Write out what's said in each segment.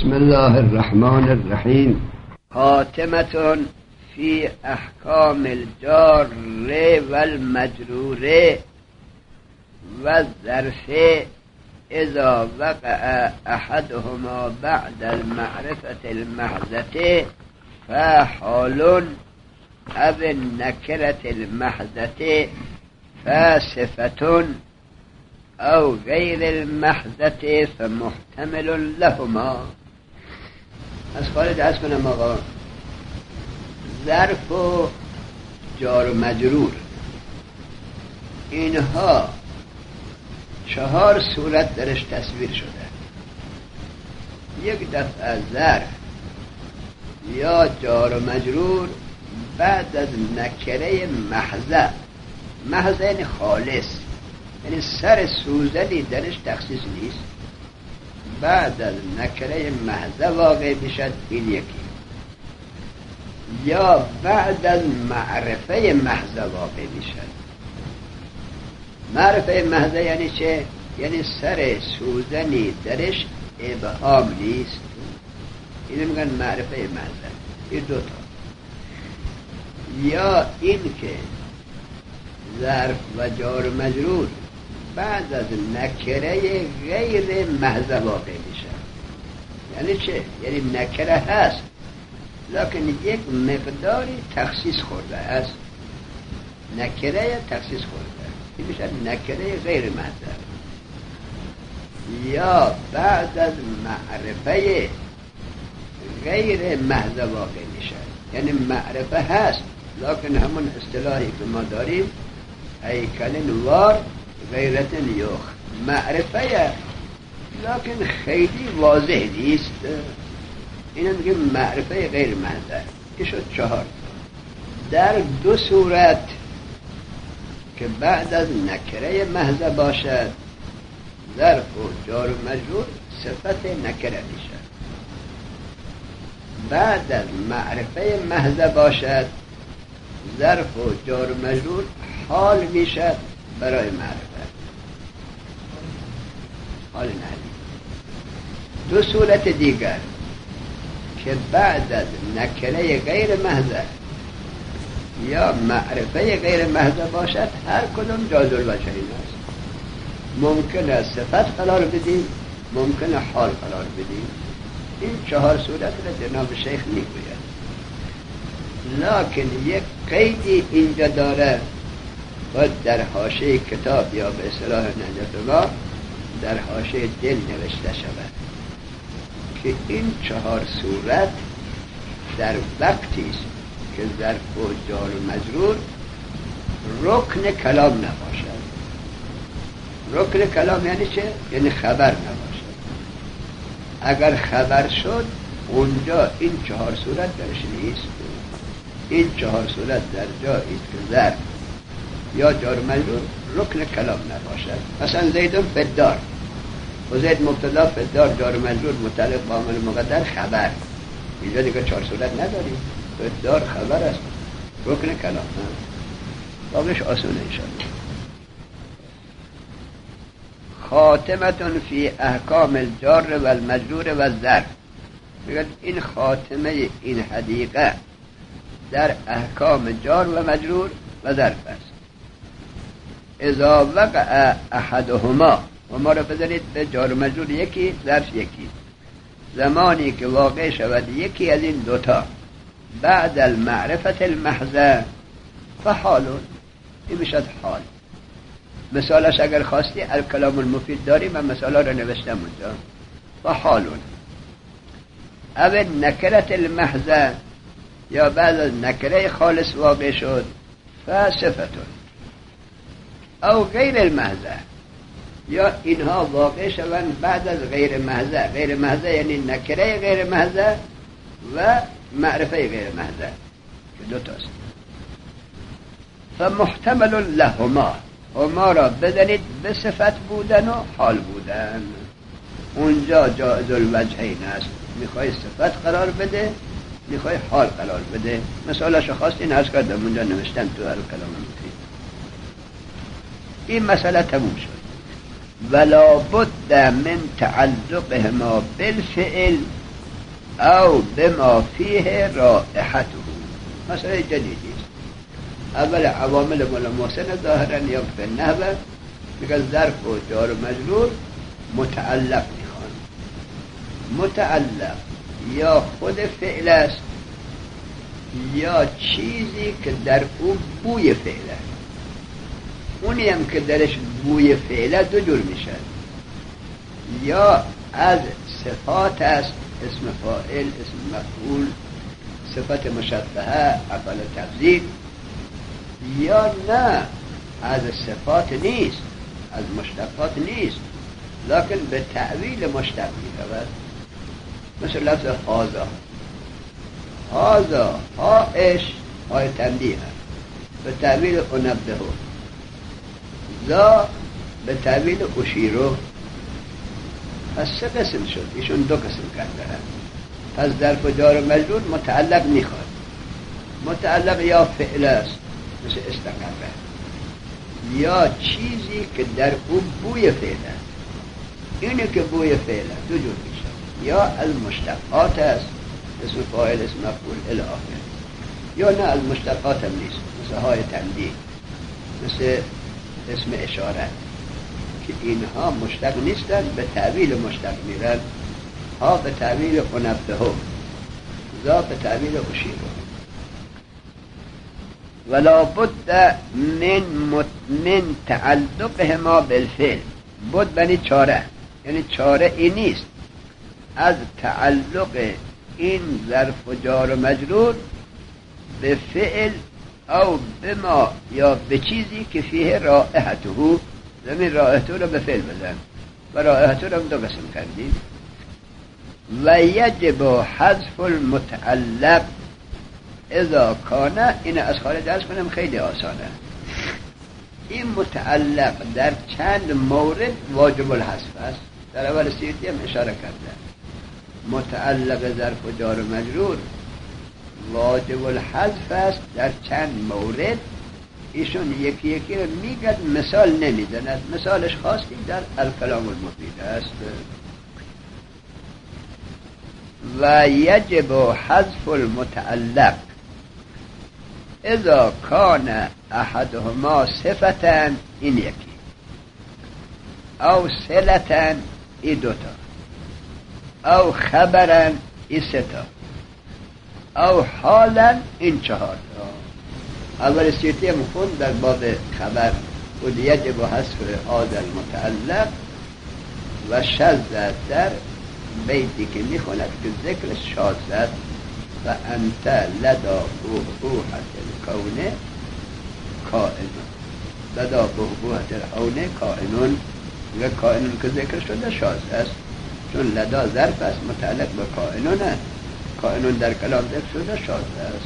بسم الله الرحمن الرحیم. خاتمة في احکام الجار والمجرور والظرف اذا وقع احدهما بعد المعرفة المحضة فحال او النكرة المحضة فصفة او غیر المحضة فمحتمل لهما. از خارج از کنم آقا، ظرف و جار و مجرور اینها 4 صورت درش تصویر شده. یک دفعه ظرف یا جار و مجرور بعد از نکره محضه، محضه یعنی خالص، یعنی سر سوزنی درش تخصیص نیست، بعد از نکره محضه واقع بشد. این یکی. یا بعد از معرفه محضه واقع بشد. معرفه محضه یعنی چه؟ یعنی سر سوزنی درش ابهام نیست. اینو میگن معرفه محضه. این دوتا. یا این که ظرف و جار و مجرور بعد از نکره غیر محضه واقع میشه. یعنی چه؟ یعنی نکره هست لکن یک مقداری تخصیص خورده است. نکره تخصیص خورده، این میشه نکره غیر محضه. یا بعد از معرفه غیر محضه واقع میشه، یعنی معرفه هست لکن همون اصطلاحی که ما داریم هیکل وار غیرت یوخ، معرفه لکن خیلی واضح نیست. اینو میگه معرفه غیر محضه. این شد 4. در 2 صورت که بعد از نکره محضه باشد، ظرف و جار و مجرور صفت نکره میشه. بعد از معرفه محضه باشد، ظرف و جار و مجرور حال میشه برای معرفه. حال نهی. 2 صورت دیگر که بعد از نکره غیر محضه یا معرفه غیر محضه باشد، هر کدوم جاز الوجهین است. ممکن است صفت قرار بدیم، ممکن است حال قرار بدیم. این 4 صورت را جناب شیخ میگوید. لکن یک قیدی اینجا داره و در حاشیه کتاب یا به اصطلاح نهج الله در حاشیه دل نوشته شود که این 4 صورت در وقتی است که ظرف و جار و مجرور رکن کلام نباشد. رکن کلام یعنی چه؟ یعنی خبر نباشد. اگر خبر شد اونجا این 4 صورت درش نیست. این 4 صورت در جایی که ظرف یا جار و مجرور رکن کلام نباشد. مثلا زیدون فدار و زید مبتدا، فدار جار و مجرور متعلق با عامل مقدر خبر. اینجا دیگه 4 صورت نداریم. فدار خبر است، رکن کلام نه. باقیش آسونه انشاءالله. خاتمة فی احکام الجار و المجرور و الظرف. میگن این خاتمه این حدیقه در احکام جار و مجرور و ظرف است. اذا وقع احدهما، و ما را بذارید به جار و مجرور یکی، ظرف یکی. زمانی که واقع شود یکی از این دوتا بعد المعرفت المحضه فحالون، این میشد حال. مثالش اگر خواستی الکلام المفید داریم، من مثالا را نوشتم اونجا. فحالون او نکرت المحضه، یا بعد از نکره خالص واقع شد، فصفتون او غیر المحضه، یا اینها واقع شوند بعد از غیر محضه. غیر محضه یعنی نکره غیر محضه و معرفه غیر محضه که 2 تاست. فمحتمل لهما، هما را بدانید به صفت بودن و حال بودن. اونجا جائز الوجهین است، میخوای صفت قرار بده، میخوای حال قرار بده. مثالش خواستین عرض کردم اونجا نوشتم تو الکلام المفید. این مسئله تموم شد. ولا بد من تعلقهما بالفعل او بما فیه رائحته. مسئله جدیدی است. اول عوامل ملموسه ظاهرا یا به نحوه میگه ظرف و جار و مجرور متعلق میخوان. متعلق یا خود فعل است یا چیزی که در او بوی فعل است. اونی هم که درش بوی فعل دو جور میشه، یا از صفات است، اسم فاعل، اسم مفعول، صفت مشبهه، افعال تفضیل، یا نه از صفات نیست، از مشتقات نیست، لکن به تعویل مشتق می‌رود. مثل لفظ هذا، هذا هاش های تنبیه به تعویل انبهه، ذا به تعویل اشیرو. پس سه قسم شد، ایشون دو قسم کرده هم. پس ظرف و جار و مجرور متعلق میخواد. متعلق یا فعل است مثل استقره، یا چیزی که در او بوی فعل است. اینه که بوی فعل است دو جور میشه، یا از مشتقات است، اسم فاعل، اسم مفعول الی آخر، یا نه از مشتقات هم نیست، مثل های تمدید، مثل اسم اشاره، که اینها مشتق نیستن، به تعویل مشتق میرن. ها به تعویل انبهه، ذا به تعویل اشیره. ولا بد من تعلقهما بالفعل. بد بنی چاره، یعنی چاره ای نیست از تعلق این ظرف و جار و مجرور به فعل او بما یا به چیزی که فیه رائحته. زمین رائحته رو به فعل بزن و رائحته رو دو قسم کردیم. و یجب حذف المتعلق اذا کان. این از خارج درس کنم خیلی آسانه. این متعلق در چند مورد واجب الحذف است. در اول سیوطی هم اشاره کرده متعلق ظرف و جار و مجرور واجب الحذف است در چند مورد. ایشون یکی یکی رو میگد، مثال نمیزند. مثالش خواستی در الکلام المفید است. و یجب حذف المتعلق اذا کان احدهما صفتا، این یکی، او صلتا، ای دوتا، او خبرا، ای ستا، او حالا، این چهار تا. اول سیوطی هم خوند در باب خبر بود یجب حذف هذا المتعلق و شذ در بیتی که میخوند که ذکر شاذ است. و انت لدا بهبوحت الکون کائنون. لدا بهبوحت الکون کائنون، و کائنون که ذکر شده شاذ است، چون لدا ظرف است متعلق به کائنون است. کائنون در کلام ذکر شده شاذ است.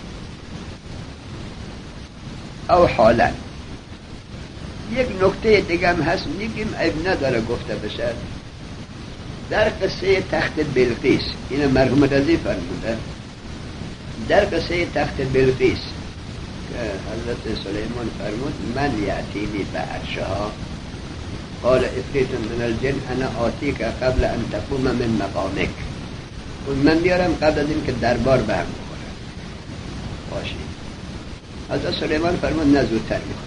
او حالا. یک نکته دیگه هم هست میگیم عیب نداره گفته بشه. در قصه تخت بلقیس، این مرحوم رضی فرموده، در قصه تخت بلقیس که حضرت سلیمان فرمود من یعتینی به عرشها قال افریت من الجن انا آتیک قبل ان تقوم من مقامک. من بیارم قبل از این که دربار به هم بخوره. باشی. حضرت سلیمان فرمود نه زودتر میخواد.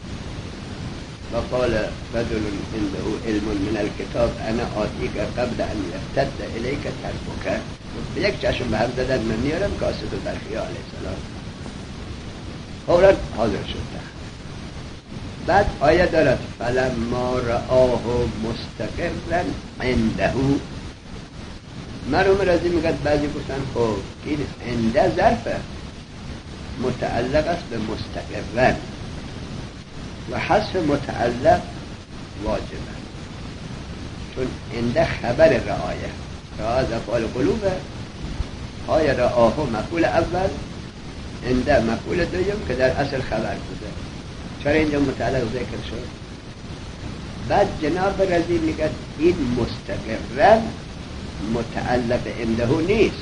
و قال رجل عنده علم من الكتاب انا آتیک قبل ان یرتد الیک طرفک. به یک چشم به هم زدن من میارم کاسه تو در خیال علیه السلام. فوراً حاضر شد. بعد آیه دارد فلما رآه مستقرا عنده. مرحوم رضی میگه بعضی گفتن خب این عنده ظرفه متعلق است به مستقرا و حذف متعلق واجبه، چون عنده خبر رآیه، رآیه افعال قلوبه، های رآه مفعول اول، عنده مفعول دوم که در اصل خبر بوده. چرا اینجا متعلق ذکر شد؟ بعد جناب رضی میگه این مستقرا متعلق عنده نیست،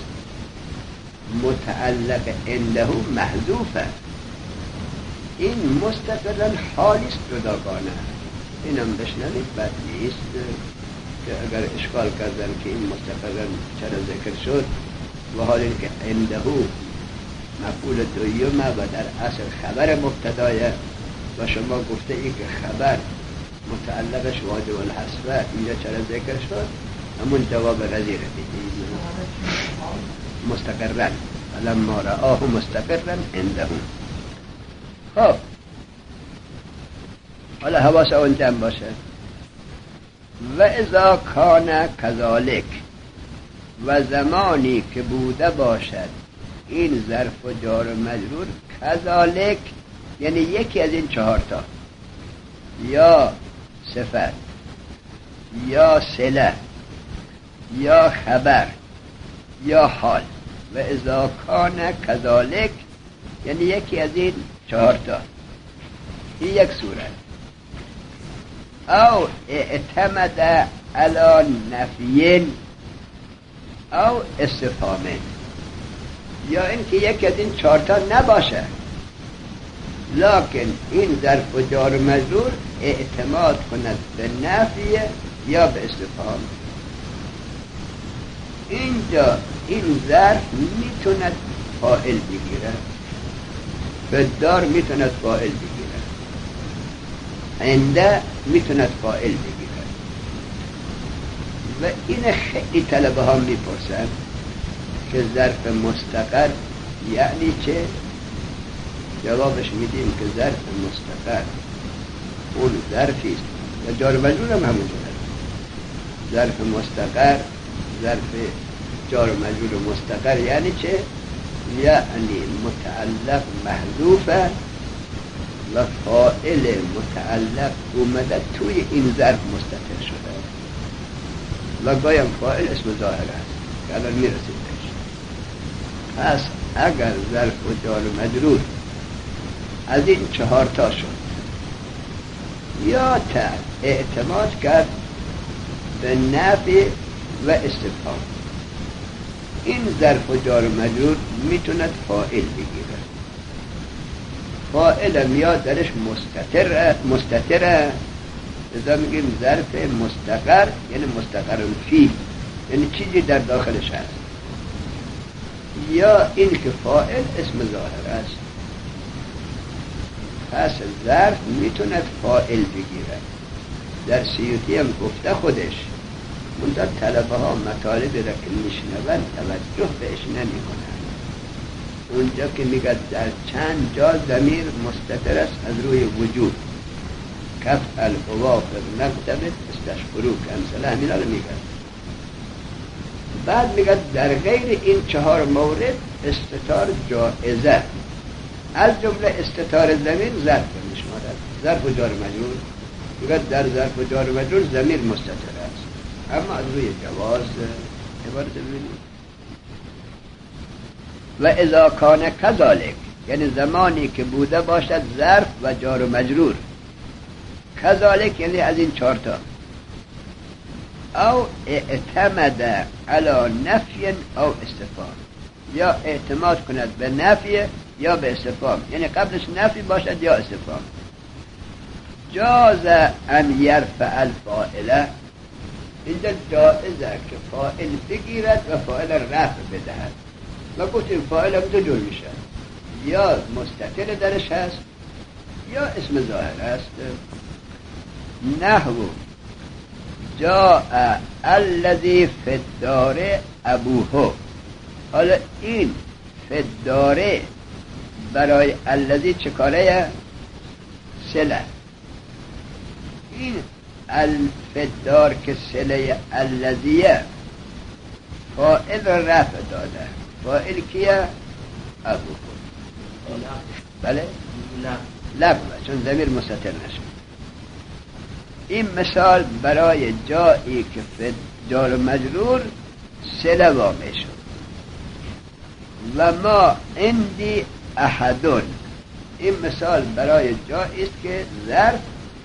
متعلق عنده محذوفه. این مستقرا حالیست جداگانه. اینم بشنوید بد نیست که اگر اشکال کردن که این مستقرا چرا ذکر شد و حال اینکه عنده مفعول دویمه و در اصل خبر مبتدایه و شما گفته ای که خبر متعلقش واجب الحذف، اینجا چرا ذکر شد؟ همون جواب غزیره دیدید مستقرن فلما رآه مستقرن عندهم. خب حالا حواس اون جمع باشه. و اذا کان کذالک، و زمانی که بوده باشد این ظرف و جار و مجرور کذالک، یعنی یکی از این چهارتا، یا صفت یا صله یا خبر یا حال. و اذا کان کذالک یعنی یکی از این چهارتا، این یک صورت. او اعتمد علی نفی او استفهام، یا اینکه یکی از این چهارتا نباشه لکن این ظرف و جار و مجرور اعتماد کند به نفی یا به استفهام. اینجا این ظرف میتوند فاعل بگیره، به دار میتوند فاعل بگیره، عنده میتوند فاعل بگیره. و این خیلی طلبه ها میپرسن که ظرف مستقر یعنی چه؟ جوابش میدیم که ظرف مستقر اون ظرفی است و جار و مجرور هم همون ظرف مستقر. ظرف جار و مجرور مستقر یعنی چه؟ یعنی متعلق محذوفه و فاعل متعلق اومده توی این ظرف مستتر شده و گایم فاعل اسم ظاهر است که الان میرسید بهش. پس اگر ظرف و جار و مجرور از این چهارتا شد یا اعتماد کرد به نفی و استفهام، این ظرف و جار و مجرور میتوند فاعل بگیره. فاعل میاد درش مستتره، لذا میگیم ظرف مستقر، یعنی مستقر فی، یعنی چیزی در داخلش هست. یا این که فاعل اسم ظاهر است. پس ظرف میتوند فاعل بگیره. در سیوطی هم گفته خودش، منتها طلبه ها مطالب را که میشنون توجه بهش نمی کنن. اونجا که میگه در چند جا ضمیر مستتر است از روی وجود، کف الوافق نکتبت استشکرو که امثله همینا رو میگه. بعد میگه در غیر این چهار مورد استتار جائزه، از جمله استتار ضمیر ظرف میشمارد. ظرف و جار مجرور میگه در ظرف و جار مجرور ضمیر مستتر است، اما از روی جواز عبارت ببینید. و اذا کان کذالک یعنی زمانی که بوده باشد ظرف و جار و مجرور کذالک یعنی از این چهارتا، او اعتمد علی نفی او استفهام، یا اعتماد کند به نفی یا به استفهام، یعنی قبلش نفی باشد یا استفهام. جاز ان یرفع الفاعله، اینجا جائزه که فاعل بگیرد و فاعل رفع بدهد. و گفتیم فاعل هم دو جور میشه، یا مستتر درش هست یا اسم ظاهر است. نحو جاء الذی فی الدار ابوه. حالا این فی الدار برای الذی چه کاره؟ صله. این الفدار که صله الذیه فاعل رفع داده. فاعل کیه؟ ابوه. بله؟ لفظ چون ضمیر مستتر نشد. این مثال برای جایی که جار مجرور صله واقع شد. و ما عندی احدون، این مثال برای جایی است که ظرف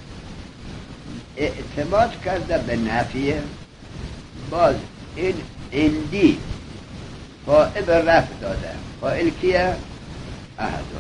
اعتماد کرده به نفیه، باز این عندی فاعل رفع داده. فاعل کیه؟ احدون.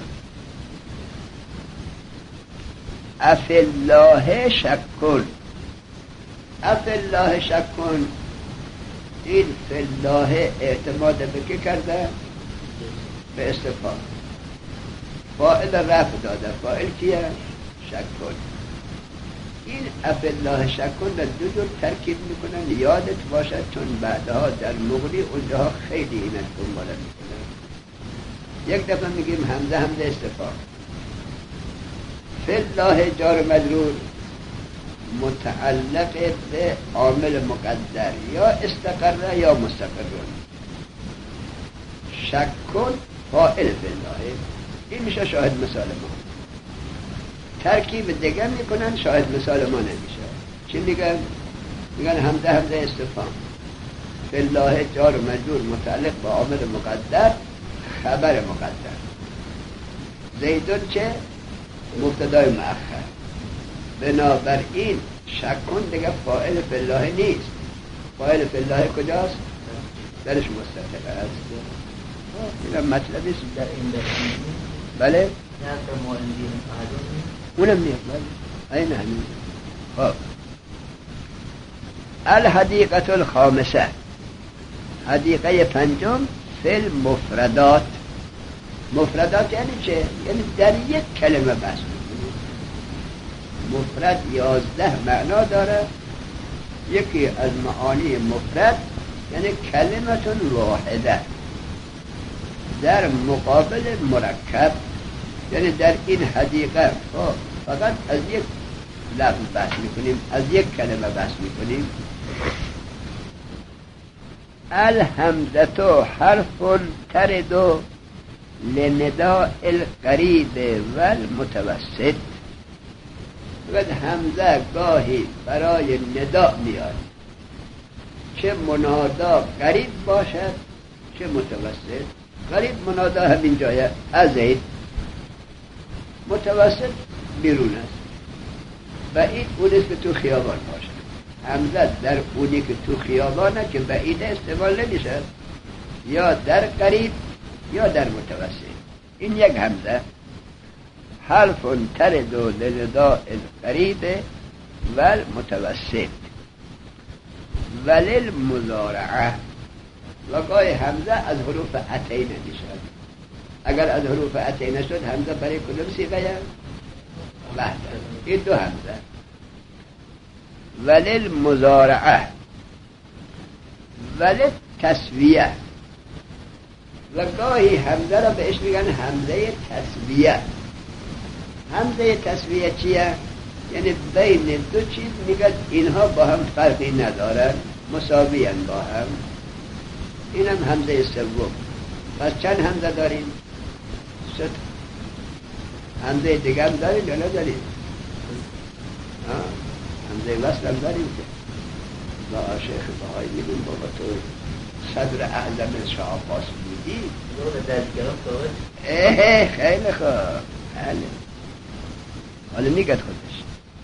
افی الله شکن. افی الله شکن این فی الله اعتماد به که کرده؟ به استفهام. فاعل رفع داده. فاعل کیه؟ شکن. این افی الله شکن را دو جور ترکیب میکنن، یادت باشد، چون بعدها در مغنی اونجاها خیلی اینت دنباله میکنن. یک دفعه میگیم همزه استفهام. فی الله جار مجرور متعلق به عامل مقدر، یا استقر یا مستقر. شکن فاعل فی الله، این میشه شاهد مثال ما. ترکیب دیگه میکنن شاهد مثال ما نمیشه. چی میگن؟ میگن همزه استفهام. فی الله جار مجرور متعلق به عامل مقدر، خبر مقدر. زیدون چه؟ مبتدای مؤخر. بنابراین شکن دیگه فاعل فی الله نیست. فاعل فی الله کجاست؟ درش مستتر است. اینم مطلبی است در این درس. بله؟ اونم میاد. بله. این همین. خب. الحدیقه الخامسه، حدیقه پنجم، فی المفردات. مفردات یعنی چه؟ یعنی در یک کلمه بس. مفرد 11 معنا داره. یکی از معانی مفرد یعنی کلمتون واحده در مقابل مرکب، یعنی در این حدیقه فقط از یک لفظ بحث میکنیم، از یک کلمه بحث میکنیم. الحمزه حرف ترد لنداء القریب و المتوسط. وقت همزه گاهی برای نداء میاد، چه منادا قریب باشد چه متوسط. قریب منادا همین جایه، ازید. متوسط بیرون است بعید اونیست که تو خیابان باشد. همزه در اونی که تو خیابانه که بعید استعمال نمیشه، یا در قریب یا در متوسط. این یک همزه. حرف ترد لنداء القریب و المتوسط. ولل مضارعه، و گاهی همزه از حروف اتینه میشد. اگر از حروف اتینه شد همزه برای کدوم صیغه؟ وحده. این دو همزه. ولل مضارعه ولل تسویه، و گاهی همزه را بهش میگن همزه تسویه. همزه تسویه چیه؟ یعنی بین دو چیز میگن اینها با هم فرقی ندارن، مساویان با هم. اینم همزه سوم. پس چند همزه داریم؟ 3. همزه دیگه هم داریم یا نداریم؟ همزه وصل هم داریم که با شیخ بهایی میگیم بابا تو صدر اعظم شاه عباس بودی. خیلی خوب. حالا میگد خودش.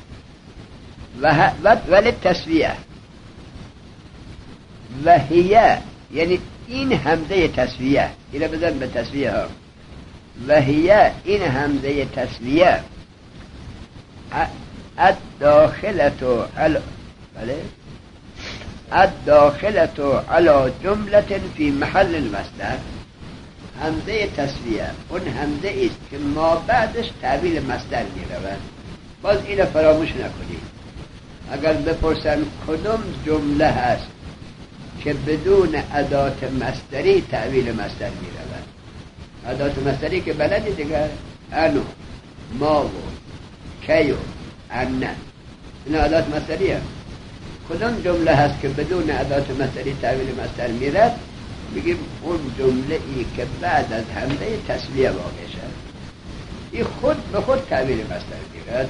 ولی تسویه و هیه، یعنی این همزه تسویه، اینو بزن به تسویه ها. و هیه، این همزه تسویه، الداخلتو علی جملة فی محل المصدر. همزه تسویه اون همزه است که ما بعدش تعبیل مصدر میرود. باز اینو فراموش نکنید. اگر بپرسن کدوم جمله هست که بدون ادات مصدری تعبیل مصدر میرود، ادات مصدری که بلدی دیگه، انو، ما و کی و انه، این ادات مصدری هست. کدوم جمله هست که بدون ادات مصدری تعبیل مصدر میرد؟ میگیم اون جمله ای که بعد از همزه تسویه واقع شد، این خود به خود تعبیل مصدر میرد.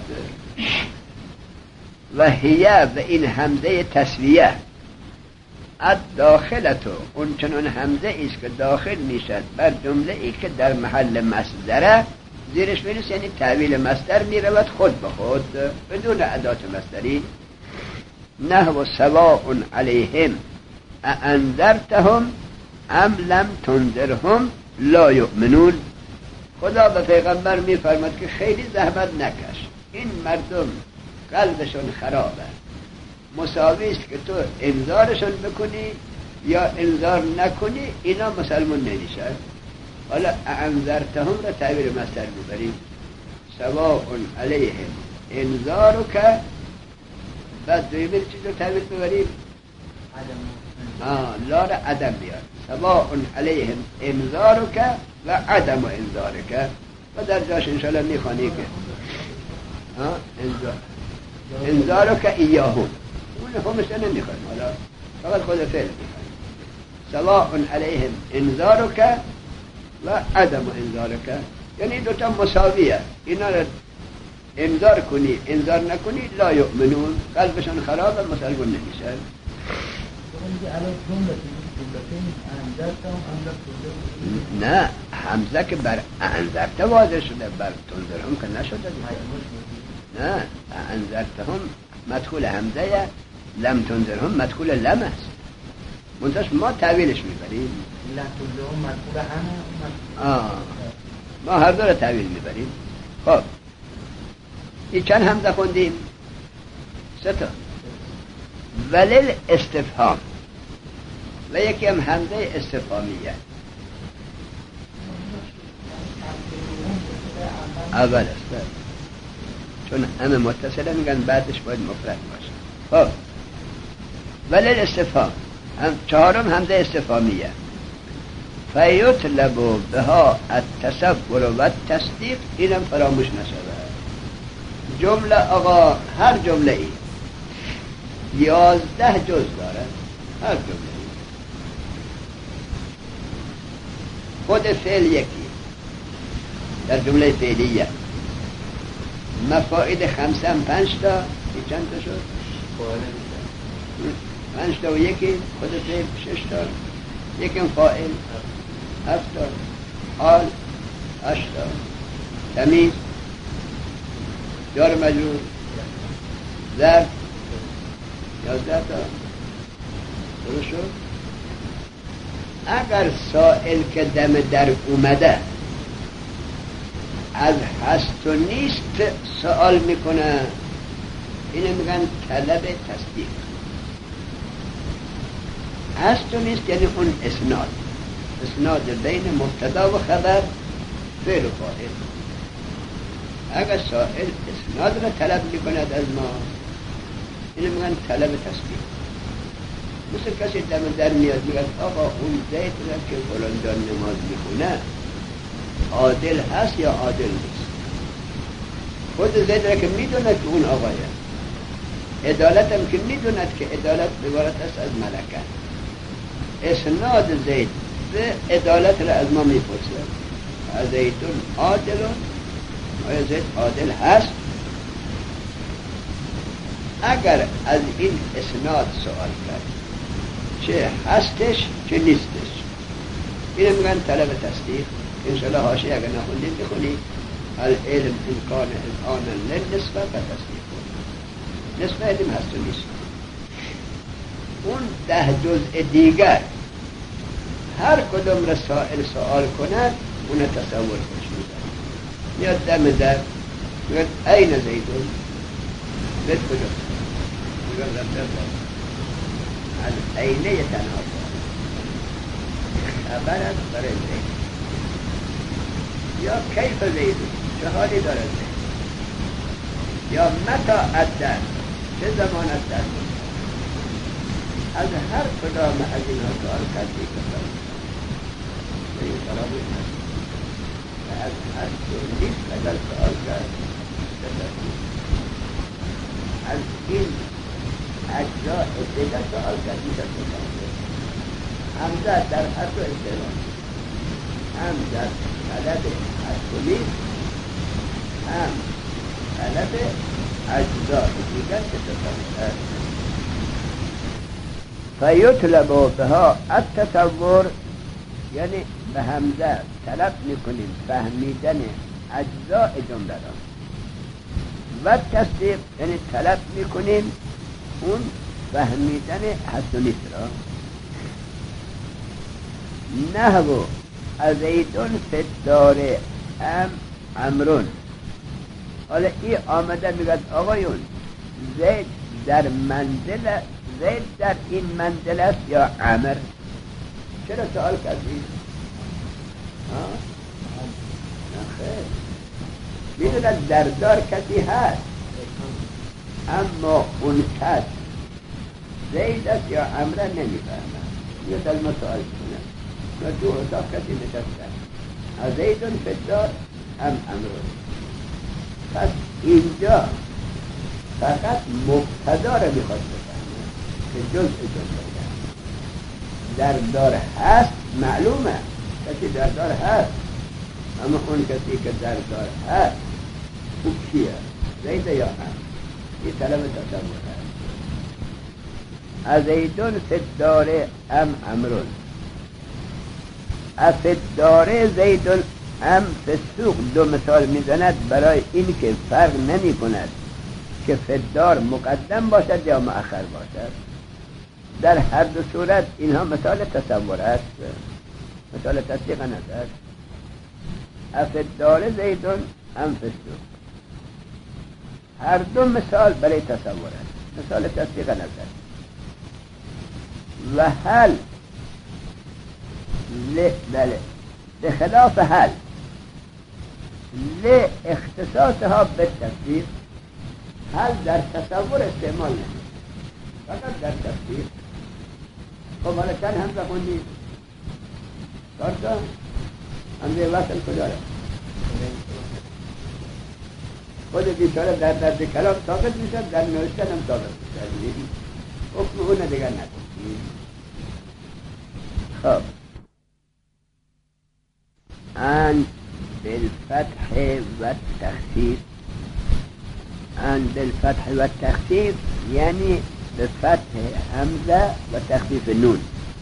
و هیه، و این همزه تسویه، الداخلتو، اون چنون همزه ایست که داخل میشد بر جمله ای که در محل مصدره، زیرش میرس یعنی تعبیل مصدر میرود خود به خود بدون ادات مصدری. نحو سواء علیهم اانذرتهم ام لم تنذرهم لا یؤمنون. خدا به پیغمبر میفرماد که خیلی زحمت نکش، این مردم قلبشون خرابه، مساوی است که تو انذارشون بکنی یا انذار نکنی اینا مسلمون نمیشن. حالا انذرتهم را تعبیر مصدر میبریم، سواء علیهم انذارک، بعد دویمه چیز رو تعبیر میبریم لا را عدم بیاد، سواء علیهم انذارک و عدم انذارک، و در جاش انشاءالله میخوانی که انذارک ایاهم، اون همش نمیخوایم، حالا فقط خود فعل میخوایم. سواء علیهم انذارک و عدم انذارک، یعنی دوتا مساویه، اینا را انذار کنی انذار نکنی لا یؤمنون، قلبشان خراب مسلمون نمیشن. نه حمزه که بر انذرته واضح شده، بر تنذرهم که نشده. نه انذرتهم مدخول حمزه، لم تنذرهم مدخول لم است، منتش ما تعویلش میبریم. لم تنذرهم مدخول همه، ما هر دو را تعویل میبریم. خب این چند حمزه خوندیم؟ 3 تا. ولیل استفهام و یکی هم حمزه استفهامیه. اول است چون همه متصله میگن بعدش باید مفرد باشه. خب ولیل استفهام هم 4م حمزه استفهامیه. فیطلب بها التصور و التصدیق، اینم فراموش نشود. جمله آقا هر جمله ای 11 جز داره، هر جمله ای. خود فعل یکی در جمله فعلیه، مفاعل 5 هم 5 تا، چند تا شد؟ 5 تا و یکی خود فعل 6 تا، یکم فاعل 7 تا، حال 8 تا، تمیز، جار مجرور، ظرف 11 تا. درست شد؟ اگر سائل که دم در اومده از هست و نیست سوال میکنه، اینو میگن طلب تصدیق. هست و نیست یعنی اون اسناد بین مبتدا و خبر، فعل و فاعل. اگر سائل اسناد را طلب میکند از ما، اینو میگن طلب تصدیق. مثل کسی دم در میاد میگن آقا اون زید را که فلان جا نماز میخونه عادل هست یا عادل نیست؟ خود زید را که میدوند که اون آقایه، عدالت هم که میدوند که عدالت عبارت است از ملکه، اسناد زید به عدالت را از ما میپرسه، زیدون عادلون، آیا زید عادل هست؟ اگر از این اسناد سوال کرد چه هستش چه نیستش، اینو میگن طلب تصدیق. انشاءالله حاشیه اگر نخوندید بخونید، العلم امکان اذعان للنسبه و تصدیق، نسبه علم هست و نیست. اون 10 جزء دیگر هر کدوم را سائل سوال کند اون تصور خوش میدن. میاد دم در میگن این زیدون، زید کجا؟ میگن در از اینه تنها خبر است برای زید، یا کیف زیدون، چه حالی دارد زید، یا متا ادن، چه زمان ادن. از هر کدام از این ها سوال کردی کدام این فراموش نشد و از هر نیست اگر سوال کرد از این اجزاء دیگر سوال کردی همزه در هر دو استعمال، هم در طلب اصلی، هم طلب اجزاء دیگر که تصور فیطلب بها التصور، یعنی به همزه طلب میکنیم فهمیدن اجزاء جمله را، و تصدیق یعنی طلب میکنیم اون فهمیدن هست و نیست را. نحو زیدون فی الدار امرون، حالا این آمده میگد آقایون زید در منزل زید در این منزل است یا عمر؟ چرا سوال کردی؟ نخیر، میدونن دردار کسی هست، اما اون کس زید است یا عمره نمیفهمن. یه دلما سوال کنم و دو اتاق کسی نشستن، زیدون فدار هم عمرون. پس اینجا فقط مبتدا رو میخواد بفهمه که جزء بگم. دردار هست معلومه، کسی دردار هست، اما اون کسی که دردار هست او کیه؟ زید یا هم؟ این طلب تصور هست. از زیدون فداره ام عمرون. از فداره زیدون ام فسوق دو مثال میزند برای این که فرق نمی کند که فدار مقدم باشد یا مؤخر باشد. در هر دو صورت اینها مثال تصور است، مثال تصدیق است. افدار زیدون ام فسوق، هر دو مثال برای تصور است، مثال تصدیق است. و هل بله به خلاف هل اختصاصها به تصدیق. هل در تصور استعمال نمید، فقط در تصدیق. خب حالا چند همزه خوندی؟ کارتا همزه وصل کجا را؟ خود بیچاره در کلام ثابت میشد، در نوشتن هم ثابت میشد. حکم اون دیگر نکنید. خب ان بالفتح و التخفیف. ان بالفتح و التخفیف یعنی به فتح همزه و تخفیف نون.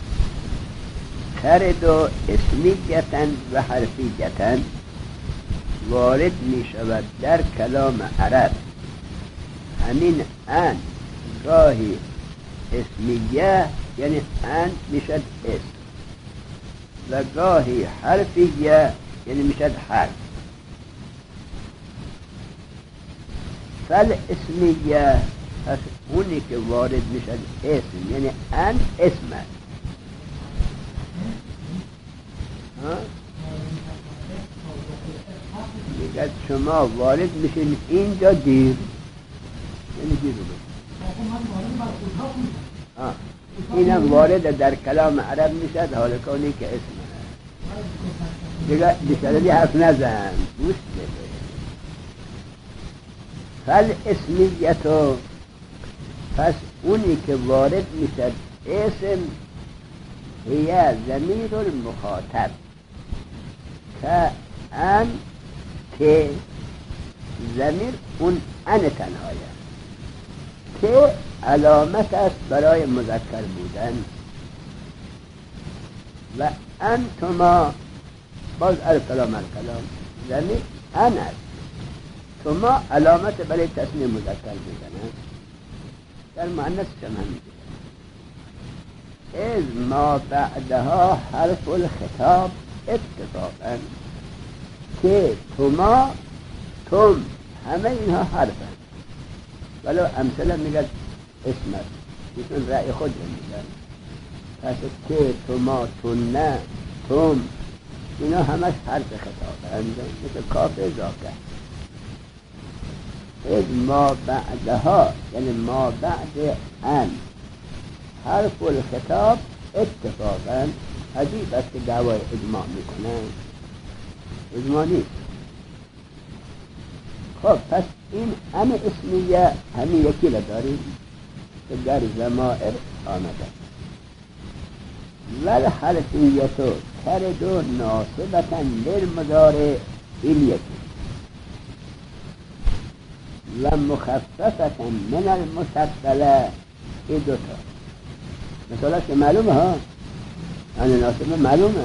ترد اسمیتا و حرفیتا وارد می شود در کلام عرب. همین ان گاهی اسمیه یعنی ان میشد اسم، و گاهی حرفیه یعنی میشد حرف. فل اسمیه پس اونی که وارد میشد اسم یعنی ان اسم است. میگه شما وارد میشین اینجا دیر، یعنی دیر رو اینم وارد در کلام عرب میشد، حال کنی که اسم دیگه بیشتری حرف نزن، گوش بده. فل اسمیتو پس اونی که وارد میشد اسم هی ضمیر المخاطب که ان که ضمیر اون ان تنهایه که علامت است برای مذکر بودن. و انتما باز الکلام ضمیر ان است، تما علامت برای تصنیه مذکر بودن است. در مؤنث هم همینه. از ما بعدها حرف الخطاب اتفاقا که تما تم همه اینها حرفن، ولو امثله میگه اسم است، ایشون رأی خود میگن. پس که تما تنه تم اینا همش حرف خطاب هستند، مثل کاف اضافه. از ما بعدها یعنی ما بعد ان حرف الخطاب اتفاقا عجیب است که دعوای اجماع میکنن، اجماع نیست. خب پس این ان اسمیه همین یکی را داریم که در ضمائر آمده. ول حرفیتو تردو ناصبتا للمضارع این یکی و مخففتا من المثقله این دوتا. مثلا که معلومه ها، ان ناصبه معلومه.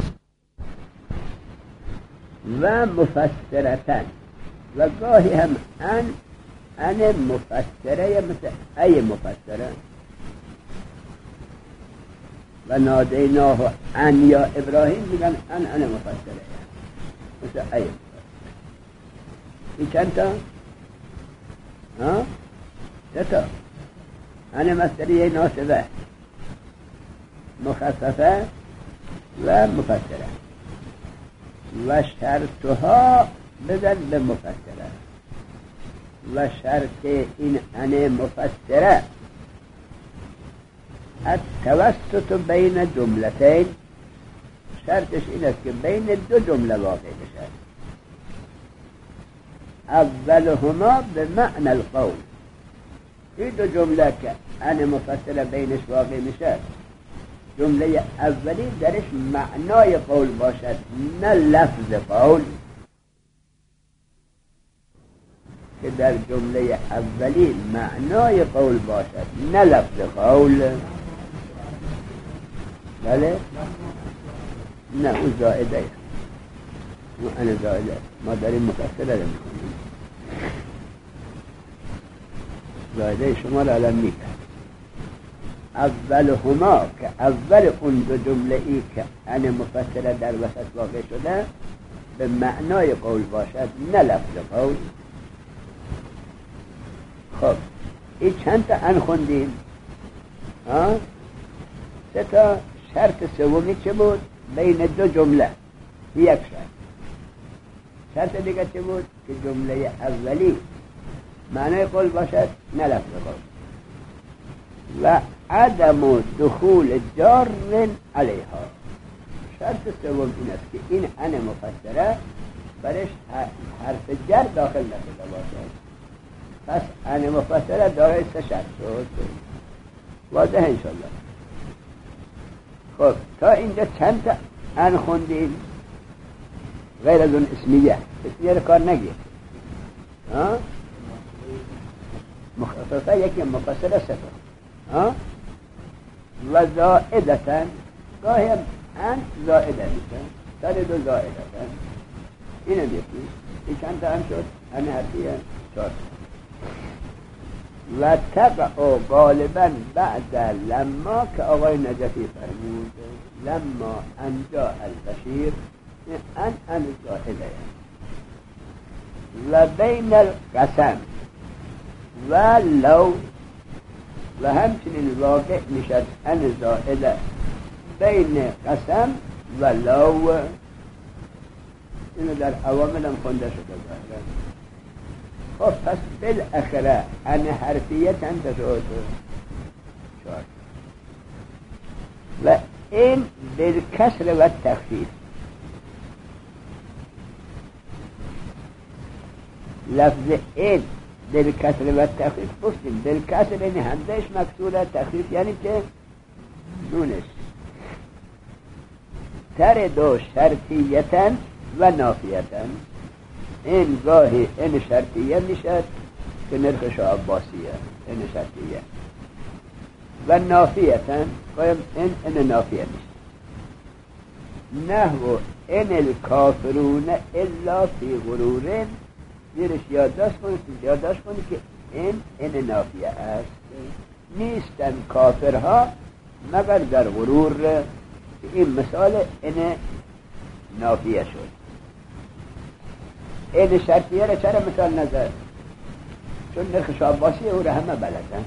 و مفسرتن و گاهی هم ان مفسره مثل ای مفسره. و نادیناه ان یا ابراهیم میگن ان مفسره مثل ای مفسره. این چند تا؟ سه تا. ان مصدریه ناسبه مخففه و مفسره و شرطها بزن به مفسره و شرط این ان مفسره التوسط بین جملتین، شرطش این است که بین دو جمله واقع بشه. اولهما به معنی القول، این دو جمله که ان مفسره بینش واقع میشه، جمله اولی درش معنای قول باشد نه لفظ قول، که در جمله اولی معنای قول باشد نه لفظ قول. بله؟ نه اون زائده است، اون ان زائده است، ما داریم مفسره رو میکنیم. زائده شما را الان میکنیم. اولهما که اول اون دو جمله ای که ان مفسره در وسط واقع شده به معنای قول باشد نه لفظ قول. خب این چند تا ان خوندیم؟ سه تا. شرط سومی چه بود؟ بین دو جمله یک شرط. شرط دیگه چه بود؟ که جمله اولی معنای قول باشد نه لفظ قول. و عدم دخول جار علیها. شرط سوم این است که این ان مفسره برش حرف جر داخل نشده باشد. پس ان مفسره دارای سه شرط شد. واضح انشالله. خب تا اینجا چند تا ان خوندیم غیر از اون اسمیه رو کار نگیر. مخففه یکی، مفسره سه تا. و زائدتن، گاهی هم ان زائده میشه، سر دو زائدتن. اینو دیدی این چند تا ان شد؟ ان حرفیه چهار. و تقع غالبا بعد لما که آقای نجفی فرمود لما انجا البشیر، ان زائده. و بین القسم و لو، و همچنین واقع میشد ان زائده بین قسم و لو. اینو در عوامل هم خونده شده ظاهرا. خب پس بالاخره ان حرفیه چند شد؟ چهار. و این بالکسر و تخفیف. لفظ این بالکسر و تخفیف گفتیم. بالکسر یعنی همزهش مکسوره، تخفیف یعنی که نونش. تر دو شرطیتن و نافیتن. این گاهی این شرطیه میشد که نرخش عباسیه، این شرطیه. و نافیتن قایم این نافیه میشد. نحو این الکافرون الا فی غرورن، زیرش یادداشت کنید که این نافیه است. نیستن کافرها مگر در غرور. این مثال این نافیه شد. این شرطیه را چرا مثال نظر؟ چون نرخ عباسی او را همه بلدن.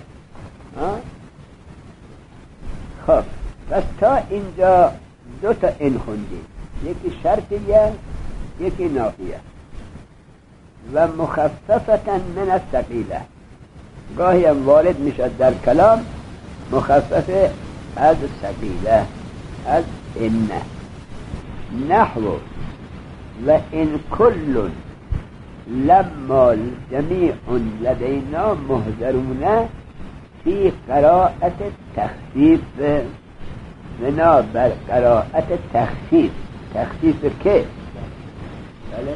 خب پس تا اینجا دو تا این خوندیم، یکی شرطیه یکی نافیه. و مخففتا من الثقیله، گاهی هم وارد میشد در کلام مخفف از ثقیله، از این. نحو و این کل لما جمیع لدینا محضرون فی قراءت تخفیف. بنا بر قراءت تخفیف. تخفیف که؟ بله؟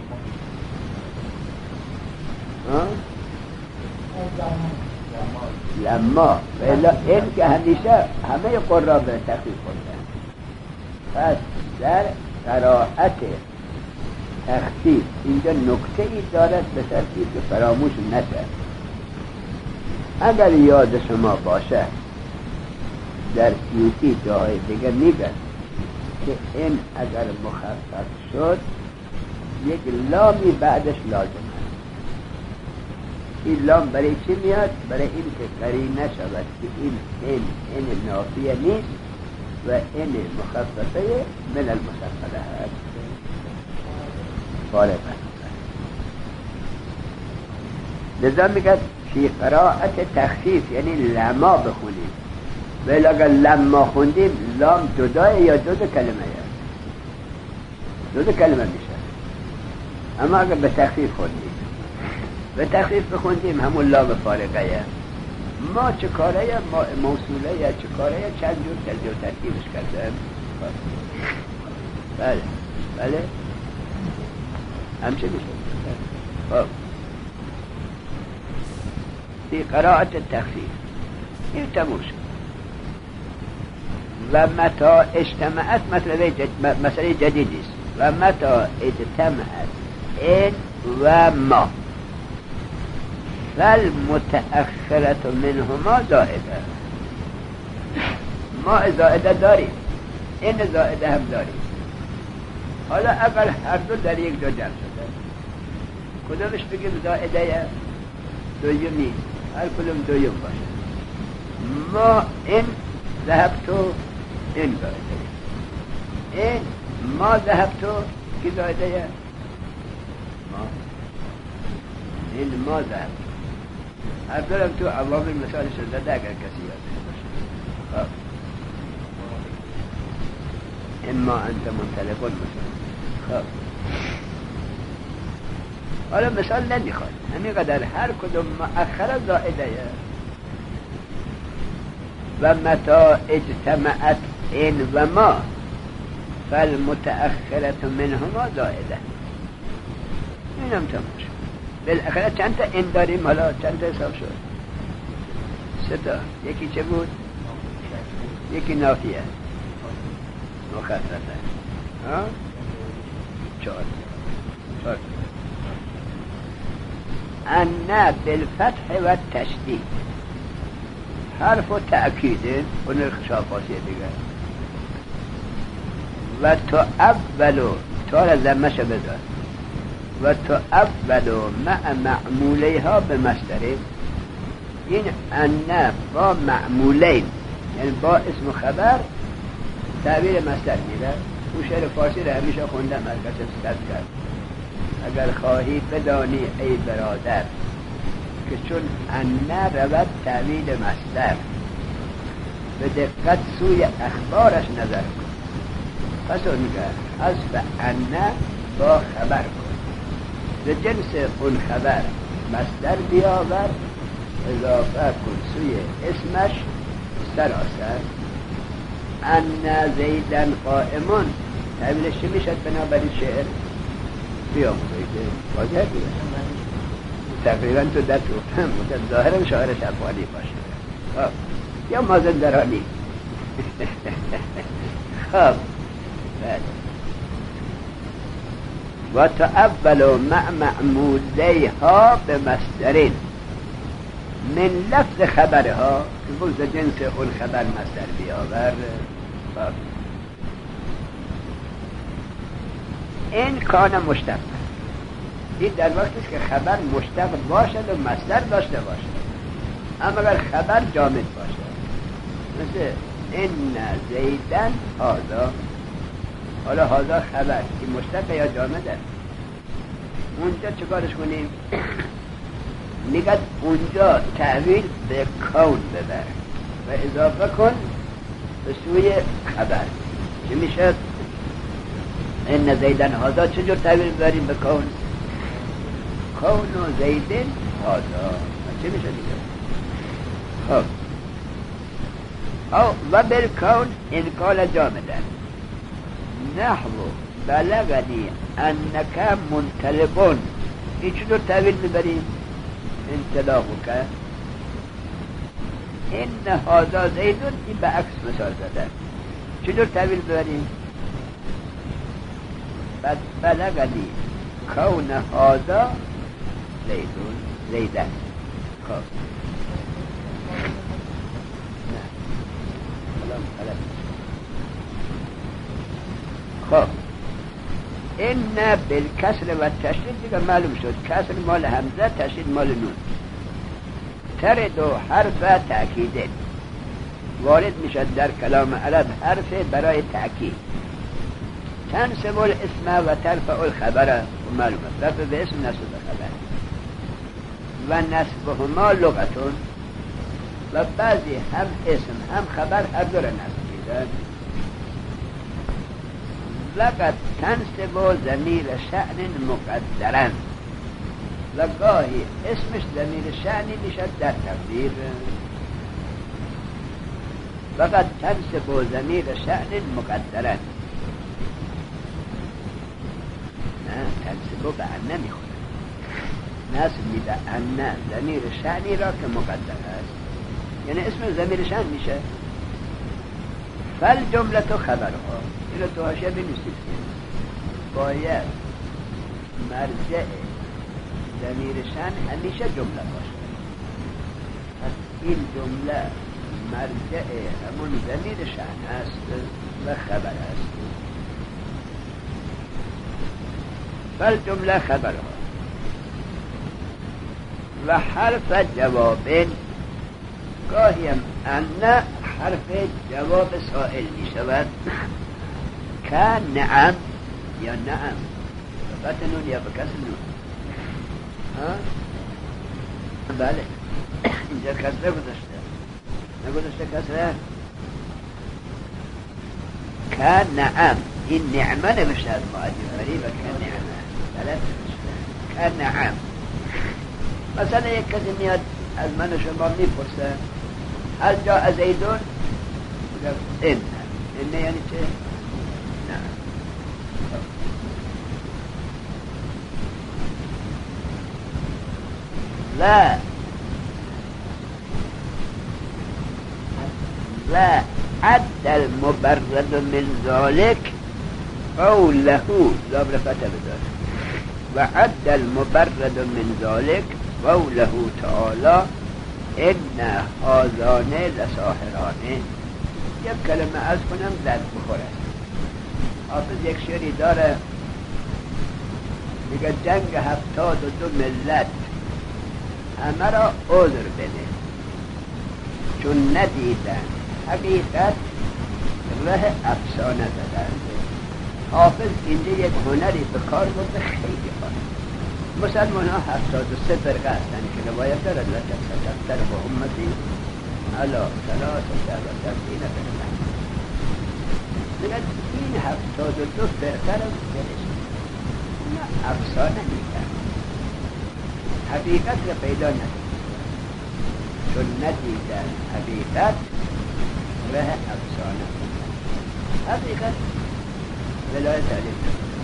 لما این که همیشه همه قرآن به تخفیف خوندن. پس در قراءت تخفیف اینجا نکته ای دارد به ترتیب که فراموش نشه. اگر یاد شما باشه در سیوطی جاهای دیگه میگن که این اگر مخفف شد یک لامی بعدش لازم است. این لام برای چی میاد؟ برای این که قرین نشود که این نافیه نیست و این مخففه من المثقله هست. فارغ لذا میگه فی قراءت تخفیف، یعنی لما بخونیم، ولی اگر لما خوندیم لام جدای یا دو کلمه هست، دو کلمه میشه. اما اگر به تخفیف خوندیم، به تخفیف بخوندیم همون لام فارغه هست. ما چه کاره ما موصوله یا چه کاره چند جور ترکیبش کردن. بله بله همچه میشه. خب فی قراءت تخفیف این تموم شد. و متا اجتمعت مسئله جدیدی است. و متا اجتمعت این و ما فالمتأخرة منهما زائده. ما زائده داریم، این زائده هم داریم. حالا اگر هر دو در یک جا جمع شده، کدومش بگیم زائده دویمی، هر کدوم دویم باشه. ما این ذهب تو این زائده، این ما ذهب تو کی زائده؟ ما این ما ذهب. هر دولم تو عوامل مثالش زده اگر کسی یادش باشه. خب اما انت منطلقون مثال. خب حالا مثال نمیخواد، همینقدر هر کدوم مؤخر زائده و متا اجتمعت این و ما فالمتأخرة منهما زائده. این هم تمام شد. بالاخره چند تا این داریم؟ حالا چند تا حساب شد؟ 3 تا. یکی چه بود؟ یکی نافیه مخففه. 4 ان بالفتح و تشدید حرف و تأکیده اون شاپاسی دیگر. و تو اولو تا را زمش بذار و تو اولو مع معمولیها به مصدره. این ان با معمولین یعنی با اسم خبر تعبیر مصدر میره. او شعر فارسی را همیشه خوندم، از کسی صد کرد. اگر خواهی بدانی ای برادر که چون ان رود تعبیر مصدر، به دقت سوی اخبارش نظر کن. پس اون میگه حذف ان با خبر کن، به جنس اون خبر مصدر بیاور، اضافه کن سوی اسمش سراسر. ان زیدن قائمون تعبیرش چه میشد بنابراین شعر؟ بیام زیده واضح بیده تقریبا تو در توفهم ظاهرم شاعر شفالی باشه. خب یا مازندرانی. خب و تأولوا مع معمولیها به مصدرین من لفظ خبرها که بوز جنس اون خبر مصدر بیاور. این کان مشتق، این در وقتی که خبر مشتق باشد و مصدر داشته باشد. اما اگر خبر جامد باشد مثل این زیدن هذا، حالا هذا خبر که مشتق یا جامده، اونجا چه کارش کنیم؟ میگد اونجا تحویل به کون ببر و اضافه کن به سوی خبر. چه میشه؟ این زیدن هذا چجور تحویل ببریم به کون؟ کون و زیدن هذا چه میشه دیگه؟ خب او و بالکون انکال جامدن نحو بلغنی انک منطلقون. این چطور تحویل میبریم؟ انطلاقو که این هذا زیدون، این به عکس مثال زدن. چطور تحویل ببریم؟ بعد بلغنی کون هذا زیدون زیدن. خب خب این بالکسر و تشدید دیگه معلوم شد. کسر مال همزه، تشدید مال نون. ترد حرف تأکید وارد میشد در کلام عرب حرف برای تأکید. تنصب الاسم و ترفع الخبر و معلومت رفع به اسم نصب به خبر و نصبهما لغتون و بعضی هم اسم هم خبر هر دو را نصب میدن. لقد تنصب ضمیر شأن مقدرن و گاهی اسمش ضمیر شأنی میشد در تقدیر. فقط تنصب ضمیر شأن مقدرن نه تنصب به ان نمیخوره، نصب میده ان ضمیر شأنی را که مقدر است، یعنی اسم ضمیر شأن میشه. فالجمله خبرها اینو تو حاشیه بنویسید باید مرجع ضمیر شأن همیشه جمله باشه. پس این جمله مرجع همون ضمیر شأن است و خبر است. فالجمله خبرها و حرف جواب گاهی هم ان حرف جواب سائل می شود که نعم یا نعم بفتح نون یا بکسر نون. بله اینجا کسره گذاشته نگذاشته کسره که نعم این نعمه نوشته از معجم غریبه که نعمه بله که نعم. مثلا یک کسی میاد از من و شما میپرسه هل جاء زیدون این یعنی چه؟ نه لا عد المبرد من ذلك قوله زبر فتح بدار و عد المبرد من ذلك قوله تعالى ان هذان لساحران. یک کلمه از کنم زد بخوره. حافظ یک شعری داره میگه جنگ 72 ملت همه را عذر بده چون ندیدن حقیقت ره افسانه زدن. حافظ اینجا یک هنری به کار برده خیلی خواه. مسلمان ها 73 فرقه هستن که روایت دارد و تفتر با امتی علا 73 فرقه. میگن این 72 فرقه رو برشت نه افسانه میگن حقیقت رو پیدا ندید چون ندیدن حقیقت ره افسانه. حقیقت ولایت تعلیم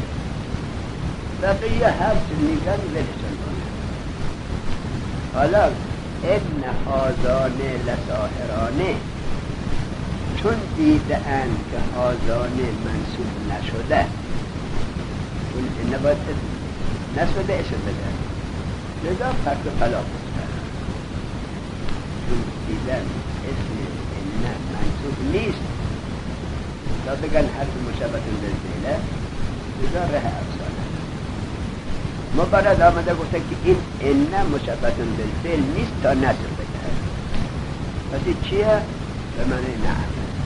بقیه هفت میگن ولشن کنه. حالا ابن هازانه لساهرانه چون دیده اند که هازانه منصوب نشده چون این نباید نصب به اسم بده لذا فرق فلا بستن چون دیدن اسم این منصوب نیست تا بگن حرف مشابه بالفعل لذا ره افسانه. مبارد آمده گفته که این انه مشابه بالفعل نیست تا نصب بده. پس چیه؟ به معنی نعم.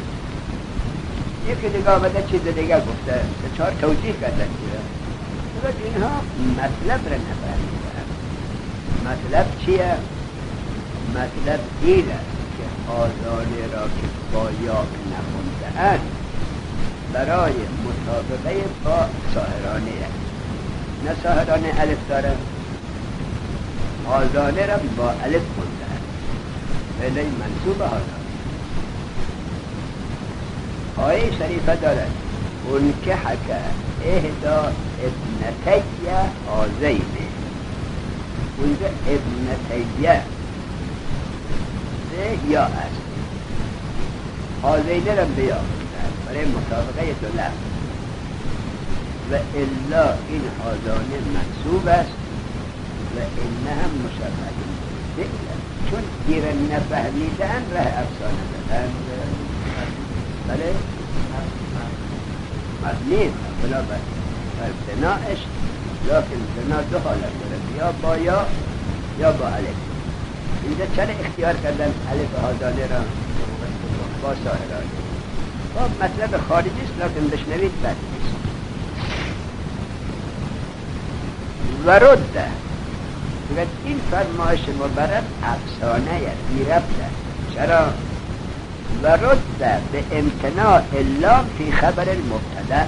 یکی دیگه آمده چیز دیگه گفته که 4 توجیه کردن چیه؟ بگه اینها مطلب را نفهمیدن. مطلب چیه؟ مطلب این است که آزانه را که با یاک نخونده اند برای مطابقه با ساهرانه نه ساهرانه الف داره آزانه را با الف خونده اند ولی منصوب آزانه. آیه شریفه دارد اون که حکه اهدا ابنتی آزینه اونجا ابنتیه یا است آزینه را بیا برای مطابقه دو لفظ و الا این آزانه منصوب است و اینه هم مشابه بالفعل چون دیر نفهمیدن ره افسانه دادن. بله مبنی بلا بر بناش لکن بنا 2 حالت داره یا با یا با الف. اینجا چرا اختیار کردن الف آزانه را با ساهرانی؟ خب مطلب خارجی است لکن بشنوید بد نیست. و رده بگید این فرمایش مبرد افسانه بی ربطه. چرا؟ و رده به امتناع لام فی خبر المبتدا.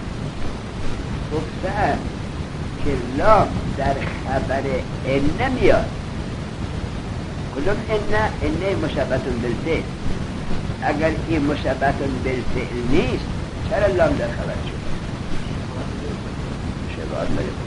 گفته که لام در خبر ان میاد. کدوم ان مشبهتون بالفعل. اگر این مشبهتون بالفعل نیست چرا لام در خبر شد؟ شباهت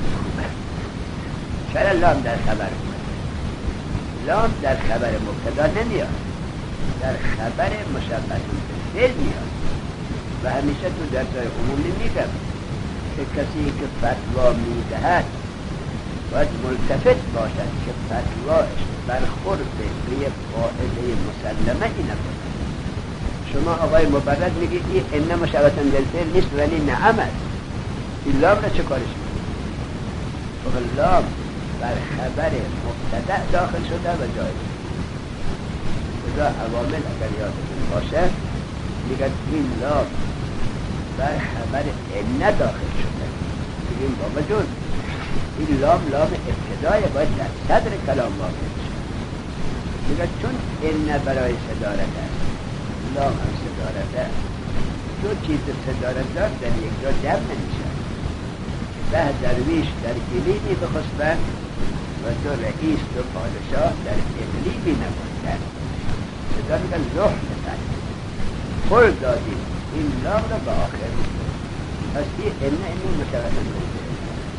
چرا لام در خبر اومد؟ لام در خبر مبتدا نمیاد، در خبر مشبهتون بالفعل میاد. و همیشه تو درسای عمومی میگم که کسی که فتوا میدهد باید ملتفت باشد که فتواش برخورد به یک قاعده مسلمه ای نکند. شما آقای مبرد میگید این ان مشبهتون بالفعل نیست ولی نعم است. این لام را چه کارش میکنید؟ خب لام بر خبر مبتدا داخل شده و جایز. خدا عوامل اگر یادتون باشه میگن این لام بر خبر ان داخل شده. بگیم بابا جون این لام ابتدای باید در صدر کلام واقع بشه. میگن چون ان برای صدارت است، لام هم صدارت است. دو چیز صدارت دار در یک جا جمع نمیشه. 10 درویش در گلیمی بخسبن و تو رئیس و پادشاه در اقلیمی نماندن. صدا میگن زحل بزن خل دادیم این لام را به آخر. پس این مشبهتون بالفعل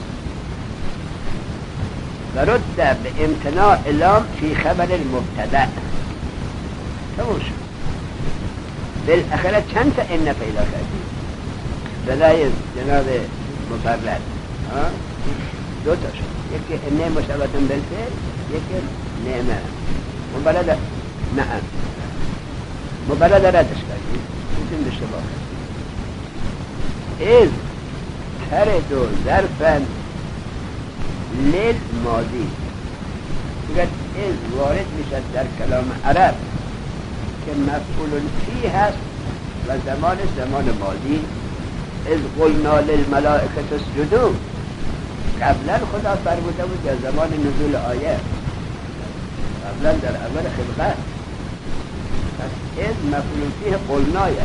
و رد به امتناع لام فی خبر المبتدا. تموم شد. بالاخره چند تا ان پیدا کردیم بدای جناب مبرد. دو تا شد. یکی ان مشبهتون بالفعل، یکی نعمه. مبرد نعم مبرد ردش کردیم. میتونیم داشته باید از ترد و ظرفن لیل ماضی. بگید از وارد میشد در کلام عرب که مفعول فی هست و زمان ماضی. از قلنا للملائکه اسجدوا قبلا خدا فرموده بود در زمان نزول آیه، قبلا در اول خلقت. پس از مفعول فیه قلنایه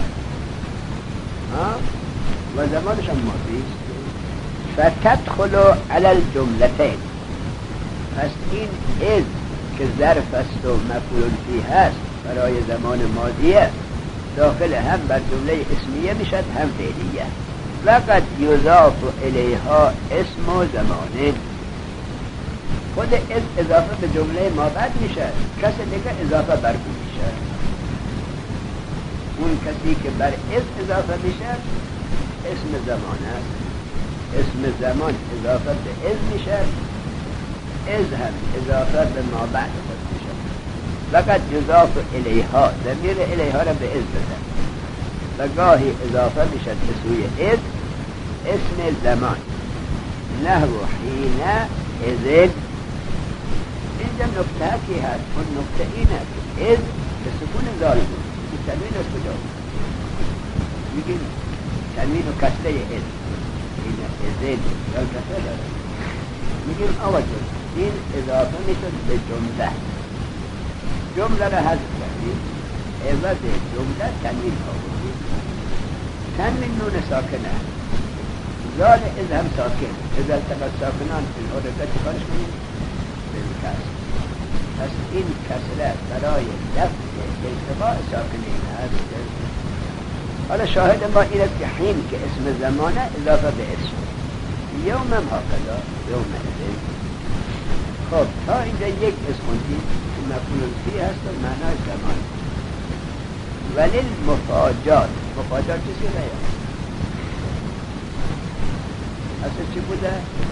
و زمانش هم ماضی است. فتدخلوا علی الجملتین. پس این از که ظرف است و مفعول فیه هست برای زمان ماضیه داخل هم بر جمله اسمیه میشد هم فعلیه. وقد یضاف الیها اسم و زمانه. خود از اضافه به جمله ما بعد میشه، کسی دیگه اضافه بر او میشه. اون کسی که بر از اضافه میشه اسم زمان است. اسم زمان اضافه به از میشه، از هم اضافه به ما بعد خود میشه. وقد یضاف الیها، ضمیر الیها را به از بزن و گاهی اضافه میشه به سوی از اسم زمان. نحو حین اذن. اینجا نکته کی هست؟ اون نکته اینه که از به سکون زال بود. این تنوین از کجا بود؟ میگیم تنوین و کسره از. این اذن یا کسره داره. میگیم آوازه این اضافه میشد به جمله. جمله را حذف کردیم، عوض جمله تنوین آوردیم. تنوین نون ساکنه، زال از هم ساکن. از التقى ساکنان فی الحرکت چکارش کنیم؟ بالکسر. پس این کسره برای دفع التقاء ساکنین هست. حالا شاهد ما این است که حین که اسم زمانه اضافه به اسم. یوم هم هاکذا، یوم اذن. خب تا اینجا یک اسم خوندیم که مفعول فی هست و معنای زمان. ولی المفاجات، مفاجات چیزی نیست. اصلا چی بوده؟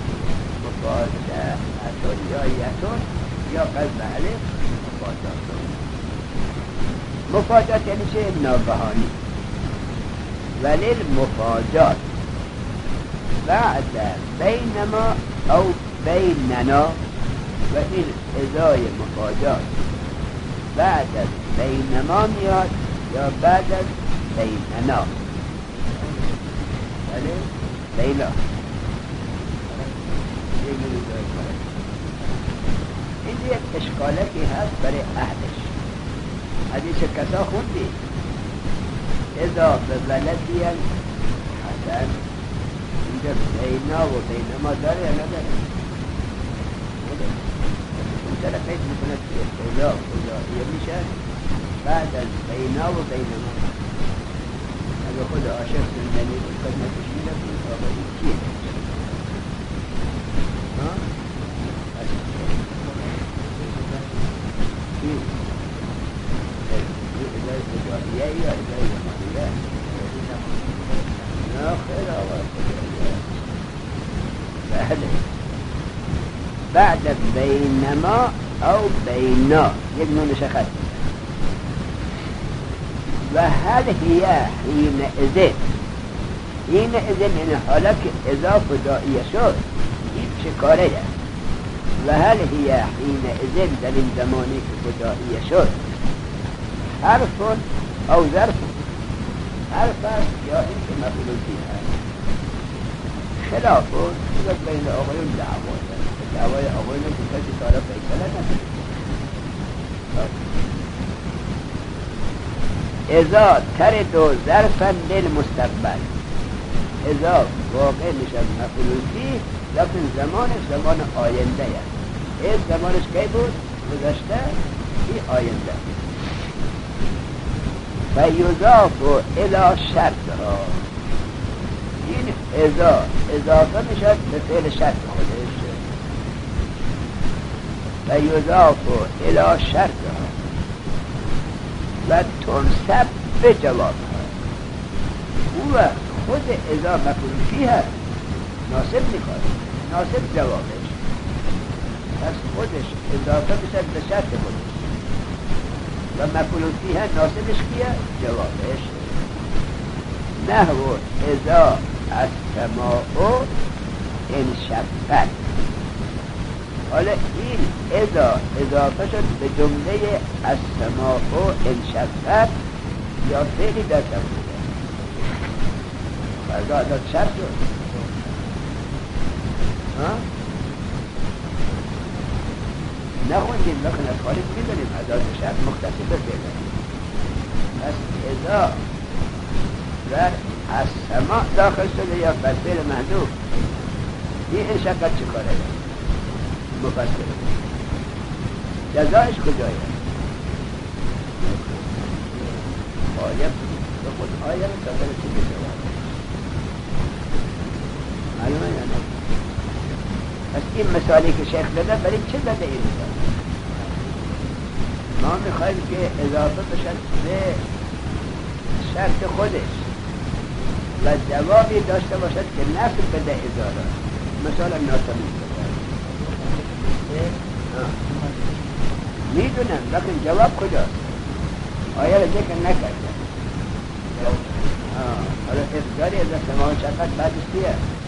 مفاجاتون یا یتون یا قلب علف مفاجاتون. مفاجات یعنی چه؟ ناگهانی. ولی المفاجات بعد بینما او بیننا و این ازای مفاجات بعد از بینما میاد یا بعد از بیننا؟ بله بینا. این یک اشکالتی هست برای اهلش. حدیث کسا خوندی اذا به ولدی حسن، اینجا بینا و بینما داره یا نداره؟ اون طرف فکر میکنه که اذا میشه بعد از بینا و بینما. اگه خود عاشق زندنی بود خدمتش میرفت آقایی کیه؟ ازای یا ازای زمانیه؟ نه خیر آقا بله. بعد بینما او بینا یک نون شخص. و هل هی حین ازه، حین ازه یعنی حالا که اضافه دائیه شد این چه کاره است؟ و هل هی حین ازه در این زمانی که فدائیه شد حرف او ظرف؟ حرف است یا این که مفعول به هست؟ خلاف بین آقایون دعوای آقایون که کسی طرف فیصله نکنه. اذا ترد ظرفا للمستقبل، اذا واقع میشد مفعول فیه لیکن زمانش زمان آینده است. این زمانش کی بود؟ گذشته؟ این آینده. فیضاف الی شرطها، این اضافه میشد به فعل شرط خودش. فیضاف الی شرطها و تنصب به جوابها. او خود اذا مفعول فیه ناصب میکنه، ناصب جوابش. پس خودش اضافه میشد به شرط خودش و مفعول فیه ناصبش کیه؟ جوابش. نحو اذا السماء انشقت. حالا این اضافه شد به جمله السماء انشقت یا فعلی در تفسیر فردا داد شرط شد. نخوندیم لکن از خارج میدونیم اداد شرط مختصی بفعله. پس اذا در السماء داخل شده یا فعل محذوف، این انشقت چه کاره داره؟ مفسر جزایش کجایه؟ آیه به خود آیه رو تاثر چی بجواب معلومه یا نه؟ پس این مثالی که شیخ داده برای چه داده این مثال؟ ما میخواییم که اضافه بشد به شرط خودش و جوابی داشته باشد که نفی بده اضافه. مثلا ناتمیم میدونم لیکن جواب کجاست؟ آیه را ذکر نکرده. حالا افضاری از سماع شفت بعدش چیه؟